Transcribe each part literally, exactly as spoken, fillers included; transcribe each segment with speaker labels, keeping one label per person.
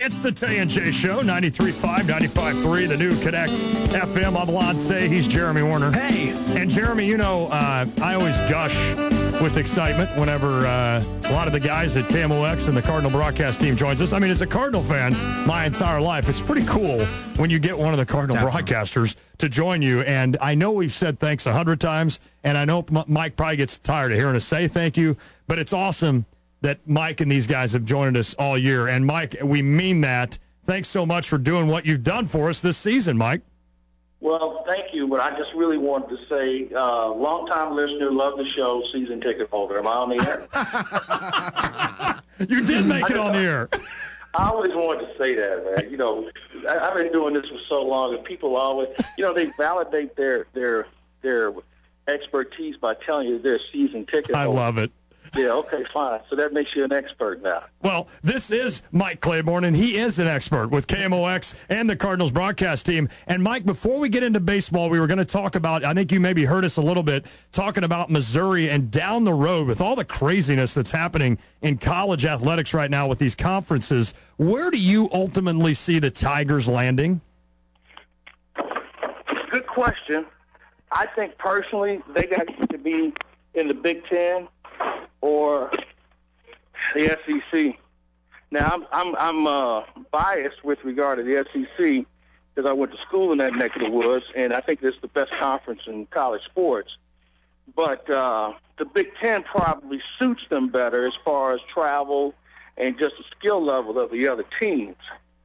Speaker 1: It's the Tay and Jay Show, ninety-three point five, ninety-five point three, the new Connect F M. I'm Lon Say. He's Jeremy Warner.
Speaker 2: Hey.
Speaker 1: And Jeremy, you know, uh, I always gush with excitement whenever uh, a lot of the guys at K M O X and the Cardinal broadcast team joins us. I mean, as a Cardinal fan my entire life, it's pretty cool when you get one of the Cardinal Definitely. broadcasters to join you. And I know we've said thanks a hundred times, and I know M- Mike probably gets tired of hearing us say thank you, but it's awesome that Mike and these guys have joined us all year. And, Mike, we mean that. Thanks so much for doing what you've done for us this season, Mike.
Speaker 3: Well, thank you, but I just really wanted to say, uh, long-time listener, love the show, season ticket holder. Am I on the
Speaker 1: air? You did make it on the air.
Speaker 3: I always wanted to say that, man. You know, I, I've been doing this for so long, and people always, you know, they validate their their their expertise by telling you they're season ticket holder.
Speaker 1: I love it.
Speaker 3: Yeah, okay, fine. So that makes you an expert now.
Speaker 1: Well, this is Mike Claiborne, and he is an expert with K M O X and the Cardinals broadcast team. And, Mike, before we get into baseball, we were going to talk about, I think you maybe heard us a little bit, talking about Missouri and down the road with all the craziness that's happening in college athletics right now with these conferences. Where do you ultimately see the Tigers landing?
Speaker 3: Good question. I think, personally, they got to be in the Big Ten or the S E C. Now, I'm I'm, I'm uh, biased with regard to the S E C because I went to school in that neck of the woods, and I think it's the best conference in college sports. But uh, the Big Ten probably suits them better as far as travel and just the skill level of the other teams.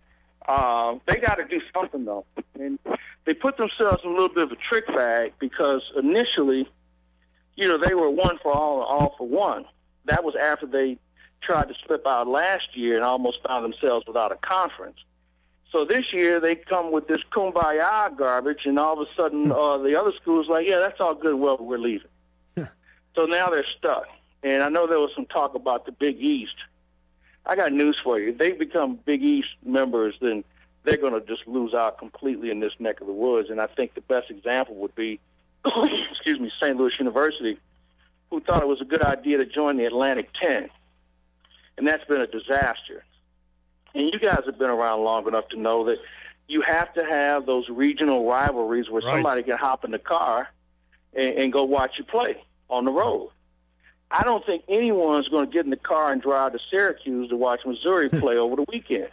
Speaker 3: Uh, they got to do something, though. And they put themselves in a little bit of a trick bag because initially, you know, they were one for all, all for one. That was after they tried to slip out last year and almost found themselves without a conference. So this year they come with this kumbaya garbage, and all of a sudden uh, the other school's like, yeah, that's all good. Well, we're leaving. Yeah. So now they're stuck. And I know there was some talk about the Big East. I got news for you. If they become Big East members, then they're going to just lose out completely in this neck of the woods. And I think the best example would be excuse me, Saint Louis University, who thought it was a good idea to join the Atlantic ten. And that's been a disaster. And you guys have been around long enough to know that you have to have those regional rivalries where right. somebody can hop in the car and, and go watch you play on the road. I don't think anyone's going to get in the car and drive to Syracuse to watch Missouri play over the weekend.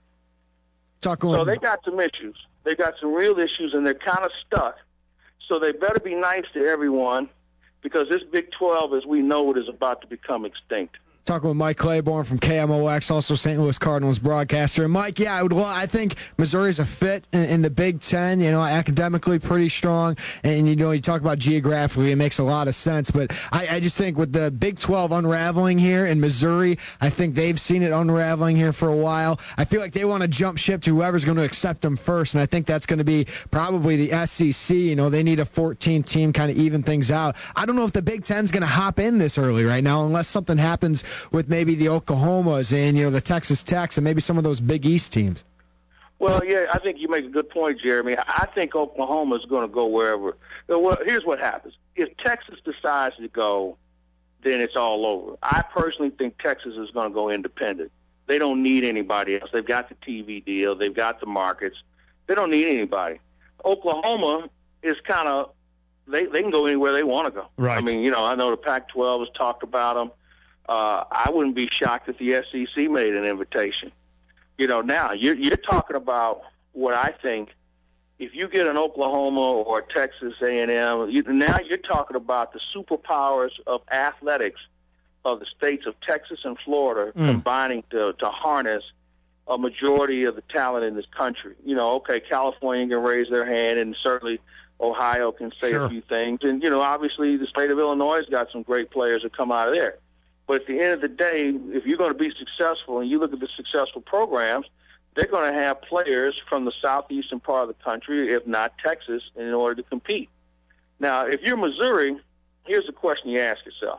Speaker 2: Talk
Speaker 3: so they got some issues. They got some real issues, and they're kind of stuck. So they better be nice to everyone because this Big twelve, as we know it, is about to become extinct.
Speaker 2: Talking with Mike Claiborne from K M O X, also Saint Louis Cardinals broadcaster. And Mike, yeah, I, would, I think Missouri's a fit in, in the Big Ten, you know, academically pretty strong. And, you know, you talk about geographically, it makes a lot of sense. But I, I just think with the Big twelve unraveling here in Missouri, I think they've seen it unraveling here for a while. I feel like they want to jump ship to whoever's going to accept them first. And I think that's going to be probably the S E C. You know, they need a fourteen team, kind of even things out. I don't know if the Big Ten's going to hop in this early right now unless something happens with maybe the Oklahomas and, you know, the Texas Techs and maybe some of those Big East teams.
Speaker 3: Well, yeah, I think you make a good point, Jeremy. I think Oklahoma is going to go wherever. Well, here's what happens. If Texas decides to go, then it's all over. I personally think Texas is going to go independent. They don't need anybody else. They've got the T V deal. They've got the markets. They don't need anybody. Oklahoma is kind of, they, they can go anywhere they want to go.
Speaker 1: Right.
Speaker 3: I mean, you know, I know the Pac twelve has talked about them. Uh, I wouldn't be shocked if the S E C made an invitation. You know, now you're, you're talking about what I think. If you get an Oklahoma or Texas A and M, you, now you're talking about the superpowers of athletics of the states of Texas and Florida mm. combining to, to harness a majority of the talent in this country. You know, okay, California can raise their hand, and certainly Ohio can say sure. a few things. And, you know, obviously the state of Illinois has got some great players that come out of there. But at the end of the day, if you're going to be successful and you look at the successful programs, they're going to have players from the southeastern part of the country, if not Texas, in order to compete. Now, if you're Missouri, here's the question you ask yourself.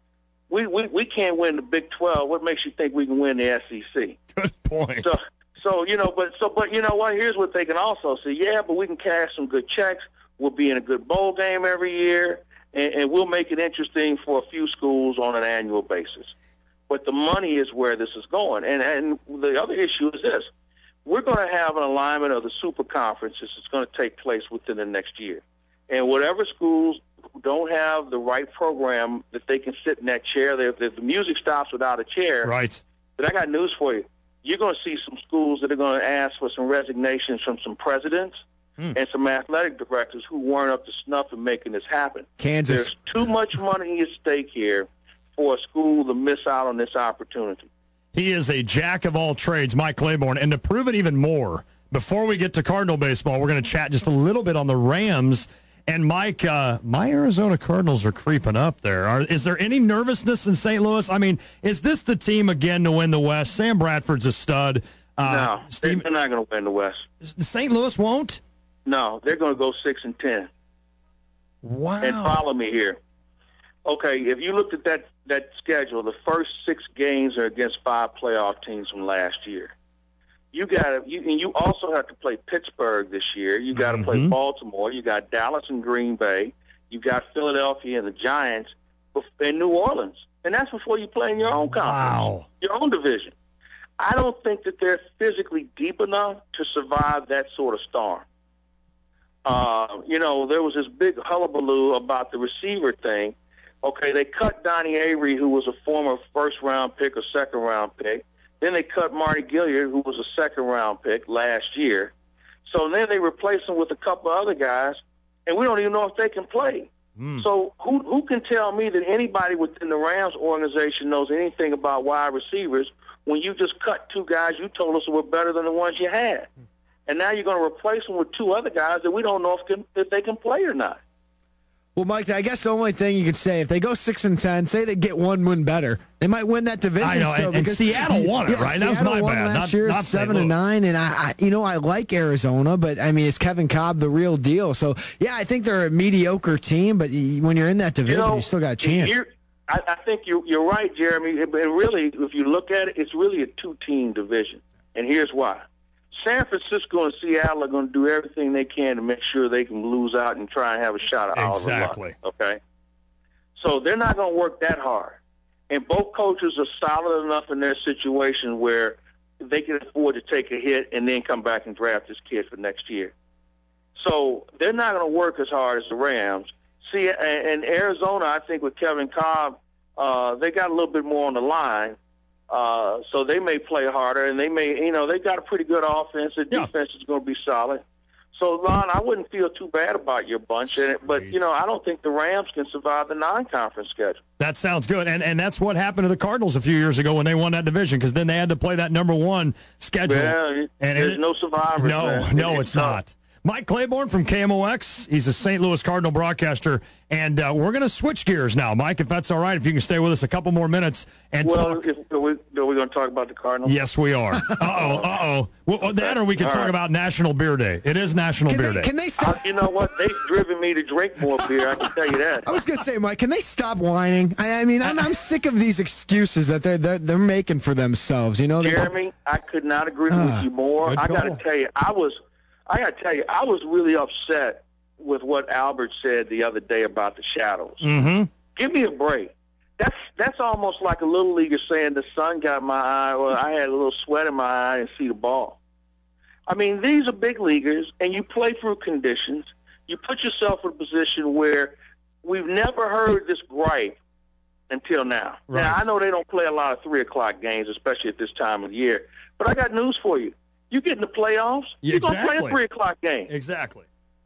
Speaker 3: We, we, we can't win the Big twelve. What makes you think we can win the S E C?
Speaker 1: Good point.
Speaker 3: So, so you know, but so, but you know what? Here's what they can also say. Yeah, but we can cash some good checks. We'll be in a good bowl game every year. And, and we'll make it interesting for a few schools on an annual basis. but the money is where this is going. And and the other issue is this. We're going to have an alignment of the super conferences that's going to take place within the next year. And whatever schools don't have the right program that they can sit in that chair, if the music stops without a chair,
Speaker 1: right.
Speaker 3: But I got news for you. You're going to see some schools that are going to ask for some resignations from some presidents mm. and some athletic directors who weren't up to snuff in making this happen.
Speaker 2: Kansas.
Speaker 3: There's too much money at stake here for a school to miss out on this opportunity.
Speaker 1: He is a jack of all trades, Mike Claiborne. And to prove it even more, before we get to Cardinal baseball, we're going to chat just a little bit on the Rams. And, Mike, uh, my Arizona Cardinals are creeping up there. Are, is there any nervousness in Saint Louis? I mean, is this the team again to win the West? Sam Bradford's a stud.
Speaker 3: Uh, no, Steve, they're not going to win the West.
Speaker 1: Saint Louis won't?
Speaker 3: No, they're going to go six and ten.
Speaker 1: Wow.
Speaker 3: And follow me here. Okay, if you looked at that, that schedule, the first six games are against five playoff teams from last year. You got you, and you also have to play Pittsburgh this year. You got to mm-hmm. play Baltimore. You got Dallas and Green Bay. You got Philadelphia and the Giants, and New Orleans, and that's before you play in your own conference,
Speaker 1: wow.
Speaker 3: your own division. I don't think that they're physically deep enough to survive that sort of storm. Uh, you know, there was this big hullabaloo about the receiver thing. Okay, they cut Donnie Avery, who was a former first-round pick or second-round pick. Then they cut Marty Gilliard, who was a second-round pick last year. So then they replaced him with a couple other guys, and we don't even know if they can play. Mm. So who who can tell me that anybody within the Rams organization knows anything about wide receivers when you just cut two guys you told us were better than the ones you had? And now you're going to replace them with two other guys that we don't know if, can, if they can play or not.
Speaker 2: Well, Mike, I guess the only thing you could say, if they go six and ten, say they get one win better, they might win that division.
Speaker 1: I know,
Speaker 2: so,
Speaker 1: and, and Seattle won it,
Speaker 2: yeah,
Speaker 1: right?
Speaker 2: Seattle
Speaker 1: that was my
Speaker 2: won
Speaker 1: bad.
Speaker 2: Last
Speaker 1: not,
Speaker 2: year,
Speaker 1: not
Speaker 2: seven and nine, and I, I, you know, I like Arizona, but I mean, is Kevin Cobb the real deal? So, yeah, I think they're a mediocre team, but when you're in that division, you, know, you still got a chance.
Speaker 3: I, I think you, you're right, Jeremy. But really, if you look at it, it's really a two-team division, and here's why. San Francisco and Seattle are going to do everything they can to make sure they can lose out and try and have a shot at Oliver Luck.
Speaker 1: Exactly.
Speaker 3: Okay? So they're not going to work that hard. And both coaches are solid enough in their situation where they can afford to take a hit and then come back and draft this kid for next year. So they're not going to work as hard as the Rams. See, and Arizona, I think with Kevin Cobb, uh, they got a little bit more on the line. Uh, so they may play harder, and they may, you know, they got a pretty good offense. The
Speaker 1: yeah.
Speaker 3: defense is going to be solid. So, Lon, I wouldn't feel too bad about your bunch, but, you know, I don't think the Rams can survive the non-conference schedule.
Speaker 1: That sounds good, and and that's what happened to the Cardinals a few years ago when they won that division, because then they had to play that number one schedule.
Speaker 3: Yeah, and there's it, no survivors.
Speaker 1: No,
Speaker 3: man.
Speaker 1: no, it's,
Speaker 3: it's
Speaker 1: not. Mike Claiborne from K M O X. He's a Saint Louis Cardinal broadcaster, and uh, we're going to switch gears now, Mike, if that's all right, if you can stay with us a couple more minutes. And
Speaker 3: well,
Speaker 1: talk.
Speaker 3: If, are we, are we going to talk about the Cardinals?
Speaker 1: Yes, we are. Uh-oh, uh-oh. Well, that or we can all talk right. about National Beer Day. It is National
Speaker 2: can
Speaker 1: Beer
Speaker 2: they,
Speaker 1: Day.
Speaker 2: Can they stop?
Speaker 3: Uh, you know what? They've driven me to drink more beer, I can tell you that.
Speaker 2: I was going to say, Mike, can they stop whining? I, I mean, I'm, I'm sick of these excuses that they're, they're, they're making for themselves. You know,
Speaker 3: Jeremy, I could not agree uh, with you more. I got to tell you, I was... I got to tell you, I was really upset with what Albert said the other day about the shadows.
Speaker 1: Mm-hmm.
Speaker 3: Give me a break. That's that's almost like a little leaguer saying the sun got my eye, or I had a little sweat in my eye and see the ball. I mean, these are big leaguers, and you play through conditions. You put yourself in a position where we've never heard this gripe until now.
Speaker 1: Right.
Speaker 3: Now, I know they don't play a lot of three o'clock games, especially at this time of year, but I got news for you. You get in the playoffs,
Speaker 1: yeah,
Speaker 3: you're
Speaker 1: exactly.
Speaker 3: going to play a three o'clock game.
Speaker 1: Exactly.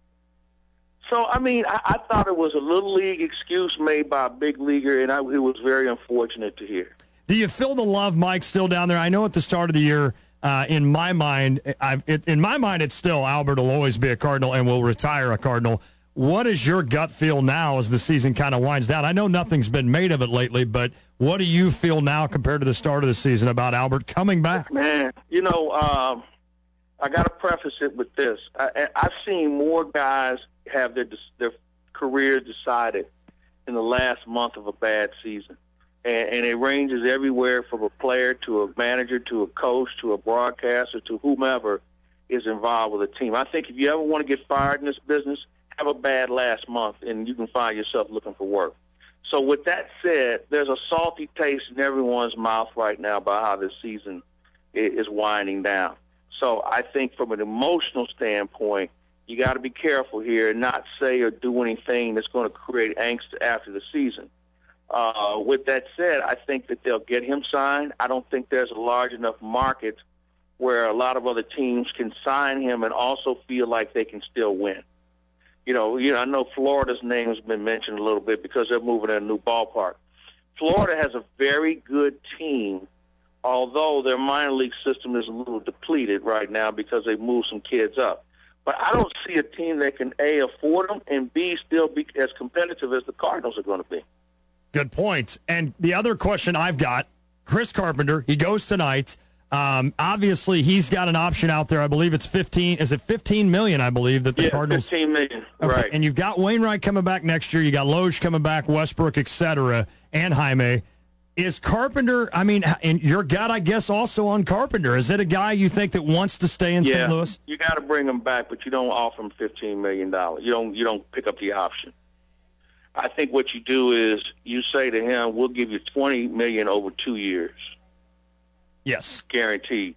Speaker 3: So, I mean, I, I thought it was a little league excuse made by a big leaguer, and I, it was very unfortunate to hear.
Speaker 1: Do you feel the love, Mike, still down there? I know at the start of the year, uh, in my mind, I've, it, in my mind, it's still Albert will always be a Cardinal and will retire a Cardinal. What is your gut feel now as the season kind of winds down? I know nothing's been made of it lately, but what do you feel now compared to the start of the season about Albert coming back?
Speaker 3: Man, you know, um, I got to preface it with this. I, I've seen more guys have their their career decided in the last month of a bad season. And, and it ranges everywhere from a player to a manager to a coach to a broadcaster to whomever is involved with a team. I think if you ever want to get fired in this business, have a bad last month, and you can find yourself looking for work. So with that said, there's a salty taste in everyone's mouth right now about how this season is winding down. So I think from an emotional standpoint, you got to be careful here and not say or do anything that's going to create angst after the season. Uh, with that said, I think that they'll get him signed. I don't think there's a large enough market where a lot of other teams can sign him and also feel like they can still win. You know, you know, I know Florida's name has been mentioned a little bit because they're moving to a new ballpark. Florida has a very good team, although their minor league system is a little depleted right now because they've moved some kids up. But I don't see a team that can, A, afford them, and B, still be as competitive as the Cardinals are going to be.
Speaker 1: Good point. And the other question I've got, Chris Carpenter, he goes tonight. Um, obviously, he's got an option out there. I believe it's fifteen. Is it fifteen million dollars, I believe, that the
Speaker 3: yeah,
Speaker 1: Cardinals?
Speaker 3: fifteen million
Speaker 1: Okay.
Speaker 3: dollars, right.
Speaker 1: And you've got Wainwright coming back next year. You got Loge coming back, Westbrook, et cetera, and Jaime. Is Carpenter, I mean, and your gut, I guess, also on Carpenter. Is it a guy you think that wants to stay in
Speaker 3: yeah,
Speaker 1: Saint Louis?
Speaker 3: You got to bring him back, but you don't offer him fifteen million dollars. You don't, you don't pick up the option. I think what you do is you say to him, we'll give you twenty million dollars over two years.
Speaker 1: Yes.
Speaker 3: Guaranteed.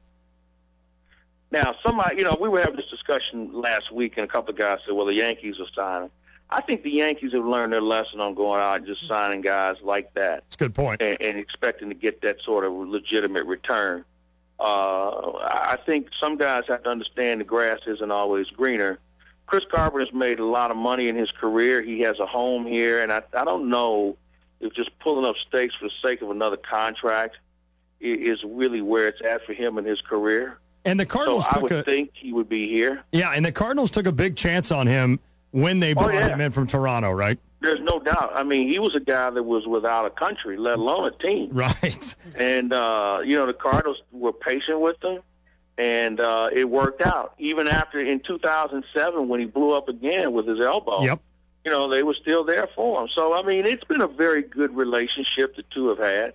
Speaker 3: Now, somebody, you know, we were having this discussion last week, and a couple of guys said, well, the Yankees are signing. I think the Yankees have learned their lesson on going out and just signing guys like that.
Speaker 1: That's a good point.
Speaker 3: And, and expecting to get that sort of legitimate return. Uh, I think some guys have to understand the grass isn't always greener. Chris Carpenter's made a lot of money in his career. He has a home here, and I, I don't know if just pulling up stakes for the sake of another contract is really where it's at for him in his career.
Speaker 1: And the Cardinals
Speaker 3: so I
Speaker 1: took
Speaker 3: would
Speaker 1: a,
Speaker 3: think he would be here.
Speaker 1: Yeah, and the Cardinals took a big chance on him when they brought
Speaker 3: oh, yeah.
Speaker 1: him in from Toronto, right?
Speaker 3: There's no doubt. I mean, he was a guy that was without a country, let alone a team.
Speaker 1: Right.
Speaker 3: And, uh, you know, the Cardinals were patient with him, and uh, it worked out. Even after in two thousand seven when he blew up again with his elbow,
Speaker 1: yep.
Speaker 3: you know, they were still there for him. So, I mean, it's been a very good relationship the two have had.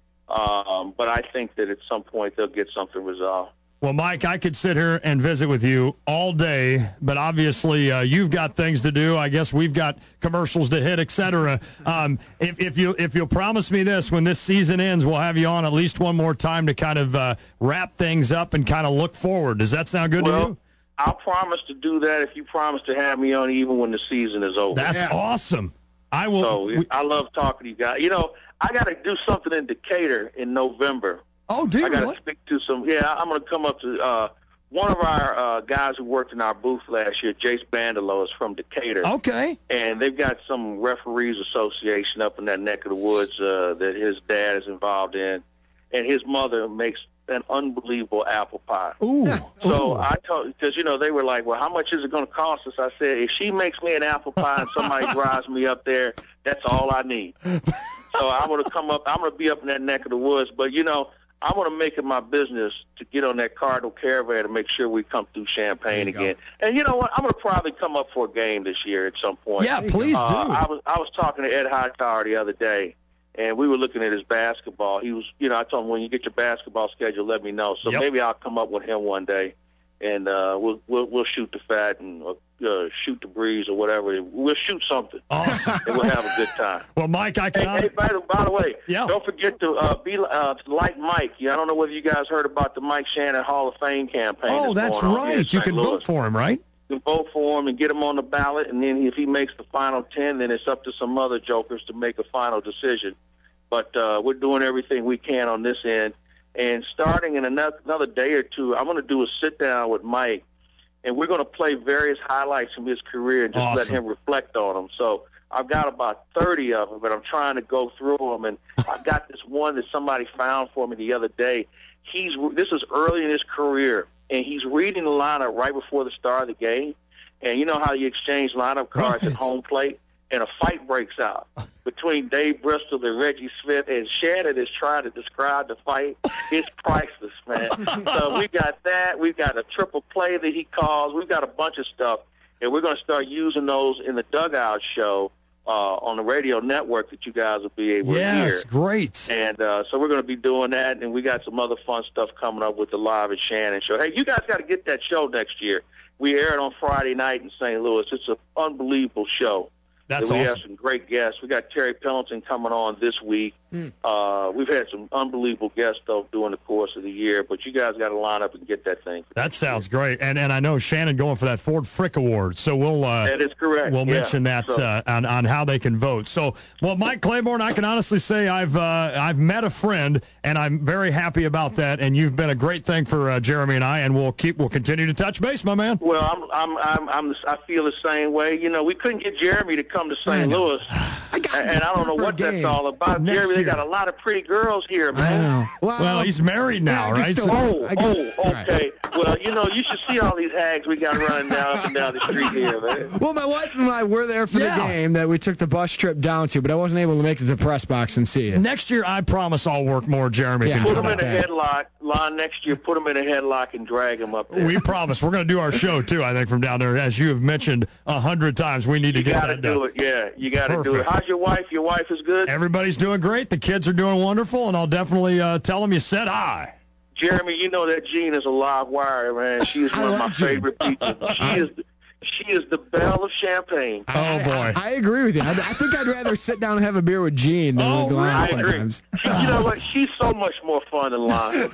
Speaker 3: Um, but I think that at some point they'll get something resolved.
Speaker 1: Well, Mike, I could sit here and visit with you all day, but obviously uh, you've got things to do. I guess we've got commercials to hit, et cetera. Um, if, if, you, if you'll promise me this, when this season ends, we'll have you on at least one more time to kind of uh, wrap things up and kind of look forward. Does that sound good
Speaker 3: well,
Speaker 1: to you?
Speaker 3: I'll promise to do that if you promise to have me on even when the season is over.
Speaker 1: That's yeah. awesome. I will.
Speaker 3: So
Speaker 1: we,
Speaker 3: I love talking to you guys. You know, I got to do something in Decatur in November.
Speaker 1: Oh, do you?
Speaker 3: I got to
Speaker 1: really?
Speaker 3: speak to some. Yeah, I'm going to come up to uh, one of our uh, guys who worked in our booth last year. Jace Bandelo is from Decatur.
Speaker 1: Okay.
Speaker 3: And they've got some referees association up in that neck of the woods uh, that his dad is involved in, and his mother makes an unbelievable apple pie.
Speaker 1: Ooh.
Speaker 3: So
Speaker 1: Ooh.
Speaker 3: I told, because you know they were like, well, how much is it going to cost us? I said, if she makes me an apple pie and somebody drives me up there, that's all I need. So I'm going to come up. I'm going to be up in that neck of the woods, but you know. I'm going to make it my business to get on that Cardinal Caravan to make sure we come through Champaign again. Go. And you know what? I'm going to probably come up for a game this year at some point.
Speaker 1: Yeah, please
Speaker 3: uh,
Speaker 1: do.
Speaker 3: I was I was talking to Ed Hightower the other day, and we were looking at his basketball. He was, you know, I told him when you get your basketball schedule, let me know. So yep. maybe I'll come up with him one day, and uh, we'll we'll we'll shoot the fat and uh, shoot the breeze or whatever. We'll shoot something.
Speaker 1: Awesome.
Speaker 3: And we'll have a good time.
Speaker 1: Well, Mike, I can.
Speaker 3: Hey, hey by, the, by the way,
Speaker 1: yeah.
Speaker 3: don't forget to uh, be uh, like Mike. Yeah, I don't know whether you guys heard about the Mike Shannon Hall of Fame campaign.
Speaker 1: Oh, that's, that's right. You can Louis. vote for him, right?
Speaker 3: You can vote for him and get him on the ballot, and then if he makes the final ten, then it's up to some other jokers to make a final decision. But uh, we're doing everything we can on this end. And starting in another, another day or two, I'm going to do a sit-down with Mike, and we're going to play various highlights from his career and just
Speaker 1: awesome.
Speaker 3: let him reflect on them. So I've got about thirty of them, but I'm trying to go through them. And I've got this one that somebody found for me the other day. He's This is early in his career, and he's reading the lineup right before the start of the game. And you know how you exchange lineup cards
Speaker 1: right.
Speaker 3: at home plate? And a fight breaks out between Dave Bristol and Reggie Smith, and Shannon is trying to describe the fight. It's priceless, man. So we got that. We've got a triple play that he calls. We've got a bunch of stuff, and we're going to start using those in the Dugout show uh, on the radio network that you guys will be able
Speaker 1: yes,
Speaker 3: to hear.
Speaker 1: Yes, great.
Speaker 3: And uh, so we're going to be doing that, and we got some other fun stuff coming up with the Live at Shannon show. Hey, you guys got to get that show next year. We air it on Friday night in Saint Louis. It's an unbelievable show.
Speaker 1: That's
Speaker 3: we
Speaker 1: awesome.
Speaker 3: have some great guests. We got Terry Pendleton coming on this week. Mm. Uh, we've had some unbelievable guests, though, during the course of the year. But you guys got to line up and get that thing.
Speaker 1: That sounds great. And and I know Shannon going for that Ford Frick Award. So we'll uh,
Speaker 3: that is correct.
Speaker 1: We'll
Speaker 3: yeah.
Speaker 1: mention that
Speaker 3: so,
Speaker 1: uh, on on how they can vote. So, well, Mike Claiborne, I can honestly say I've uh, I've met a friend, and I'm very happy about that. And you've been a great thing for uh, Jeremy and I, and we'll keep we'll continue to touch base, my man.
Speaker 3: Well, I'm I'm I'm, I'm I feel the same way. You know, we couldn't get Jeremy to come to Saint Louis, I and I don't know what that's all about.
Speaker 1: Next
Speaker 3: Jeremy,
Speaker 1: year.
Speaker 3: they got a lot of pretty girls here, man.
Speaker 1: Well, well, he's married now,
Speaker 2: yeah,
Speaker 1: right?
Speaker 2: Still,
Speaker 1: So,
Speaker 3: oh, oh, okay. Right. Well, you know, you should see all these hags we got running down up and down the street here, man.
Speaker 2: Well, my wife and I were there for
Speaker 1: Yeah.
Speaker 2: the game that we took the bus trip down to, but I wasn't able to make it to the press box and see it.
Speaker 1: next year, I promise I'll work more. Jeremy
Speaker 2: Yeah.
Speaker 1: can
Speaker 3: Put
Speaker 1: do
Speaker 3: him in
Speaker 1: it.
Speaker 3: a headlock. Line next year, put him in a headlock and drag him up there.
Speaker 1: We promise. We're going to do our show, too, I think, from down there. As you have mentioned a hundred times, we need to
Speaker 3: you
Speaker 1: get
Speaker 3: gotta
Speaker 1: that
Speaker 3: do
Speaker 1: done.
Speaker 3: it, yeah. You got to do it.
Speaker 1: Perfect.
Speaker 3: How's your wife? Your wife is good?
Speaker 1: Everybody's doing great. The kids are doing wonderful, and I'll definitely uh, tell them you said hi.
Speaker 3: Jeremy, you know that Jean is a live wire, man. She is one of my
Speaker 2: like Jean.
Speaker 3: favorite people. She is she is the belle of champagne.
Speaker 1: Oh, boy.
Speaker 2: I, I agree with you. I, I think I'd rather sit down and have a beer with Gene than
Speaker 1: Oh,
Speaker 2: with Lon
Speaker 3: I agree.
Speaker 2: sometimes.
Speaker 3: She, you know what? She's so much more fun than Lon.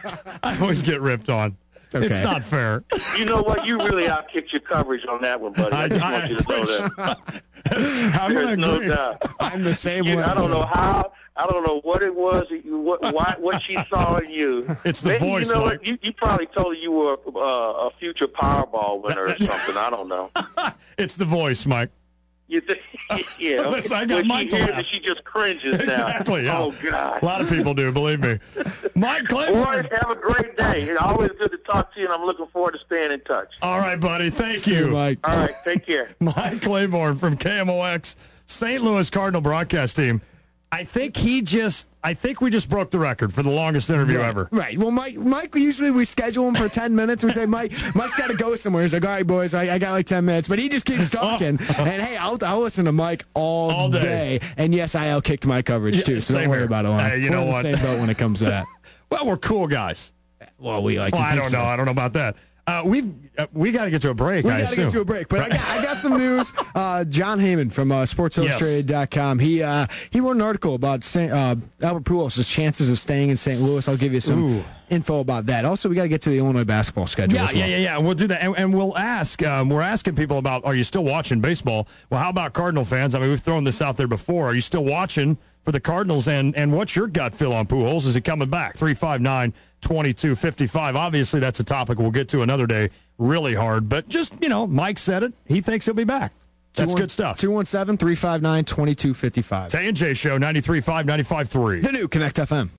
Speaker 1: I always get ripped on. It's,
Speaker 2: okay.
Speaker 1: it's not fair.
Speaker 3: You know what? You really outkicked your coverage on that one, buddy. I,
Speaker 1: I-
Speaker 3: just
Speaker 1: I-
Speaker 3: want you to know that.
Speaker 1: I'm
Speaker 3: There's
Speaker 1: going to
Speaker 3: no
Speaker 1: agree.
Speaker 3: doubt.
Speaker 2: I'm the same
Speaker 3: You,
Speaker 2: way.
Speaker 3: I don't know how. I don't know what it was. That you, what why, what she saw in you.
Speaker 1: It's the
Speaker 3: Maybe,
Speaker 1: voice,
Speaker 3: You know
Speaker 1: Mike.
Speaker 3: what? You, you probably told her you were uh, a future Powerball winner or something. I don't know.
Speaker 1: It's the voice, Mike.
Speaker 3: You think? Yeah. Okay.
Speaker 1: Listen, I got
Speaker 3: when
Speaker 1: Mike
Speaker 3: she
Speaker 1: to
Speaker 3: hears
Speaker 1: laugh.
Speaker 3: it, she just cringes now.
Speaker 1: Exactly, yeah.
Speaker 3: Oh God.
Speaker 1: A lot of people do, believe me. Mike Claiborne.
Speaker 3: Boys, have a great day. It's always good to talk to you, and I'm looking forward to staying in touch.
Speaker 1: All right, buddy. Thank
Speaker 2: See you,
Speaker 1: you.
Speaker 2: Mike.
Speaker 3: All right, take care.
Speaker 1: Mike Claiborne from K M O X, Saint Louis Cardinal broadcast team. I think he just, I think we just broke the record for the longest interview
Speaker 2: Right.
Speaker 1: ever.
Speaker 2: Right. Well, Mike, Mike, usually we schedule him for ten minutes. We say, Mike, Mike's got to go somewhere. He's like, all right, boys, I, I got like ten minutes. But he just keeps talking.
Speaker 1: Oh.
Speaker 2: And, hey, I'll, I'll listen to Mike all,
Speaker 1: All day.
Speaker 2: And, yes, I outkicked my coverage,
Speaker 1: Yeah,
Speaker 2: too. So
Speaker 1: same
Speaker 2: don't worry
Speaker 1: here.
Speaker 2: about it, Lon.
Speaker 1: Hey, you
Speaker 2: We're
Speaker 1: know
Speaker 2: in the
Speaker 1: what?
Speaker 2: same boat when it comes to that.
Speaker 1: Well, we're cool guys.
Speaker 2: Well, we like
Speaker 1: Well,
Speaker 2: to
Speaker 1: I
Speaker 2: think
Speaker 1: don't
Speaker 2: so.
Speaker 1: know. I don't know about that. Uh, we've uh, we got to get to a break.
Speaker 2: We
Speaker 1: I
Speaker 2: got to
Speaker 1: assume.
Speaker 2: get to a break, but I got I got some news. Uh, John Heyman from uh, Sports Illustrated dot com. He uh, he wrote an article about Saint, uh, Albert Pujols' chances of staying in Saint Louis. I'll give you some
Speaker 1: Ooh.
Speaker 2: info about that. Also, we got to get to the Illinois basketball schedule.
Speaker 1: Yeah,
Speaker 2: as well.
Speaker 1: yeah, yeah, yeah. We'll do that, and, and we'll ask. Um, we're asking people about: are you still watching baseball? Well, how about Cardinal fans? I mean, we've thrown this out there before. Are you still watching for the Cardinals? And and what's your gut feel on Pujols? Is he coming back? Three five nine twenty two fifty five. Obviously, that's a topic we'll get to another day. Really hard, but just you know, Mike said it. He thinks he'll be back. That's good stuff.
Speaker 2: two one seven, three five nine, two two five five.
Speaker 1: Tay and Jay Show, ninety-three point five, ninety-five point three.
Speaker 2: The new Connect F M.